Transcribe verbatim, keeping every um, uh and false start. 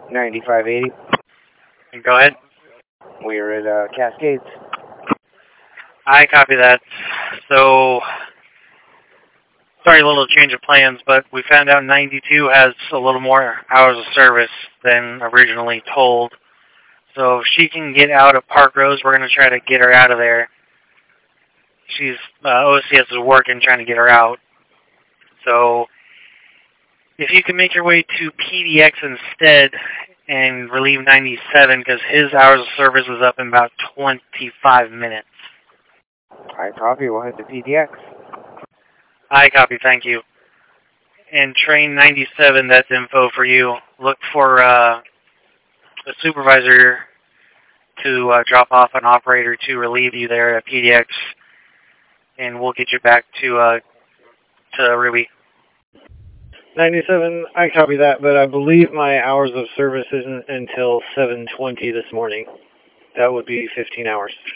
ninety-five eighty. Go ahead. We're at uh, Cascades. I copy that. So, sorry, a little change of plans, but we found out ninety-two has a little more hours of service than originally told. So if she can get out of Park Rose, we're going to try to get her out of there. She's, uh, O C S is working trying to get her out. So if you can make your way to P D X instead and relieve ninety-seven, because his hours of service is up in about twenty-five minutes. I copy. We'll head to P D X. I copy. Thank you. And train ninety-seven, that's info for you. Look for uh, a supervisor to uh, drop off an operator to relieve you there at P D X, and we'll get you back to uh, to Ruby. ninety-seven, I copy that, but I believe my hours of service isn't until seven twenty this morning. That would be fifteen hours.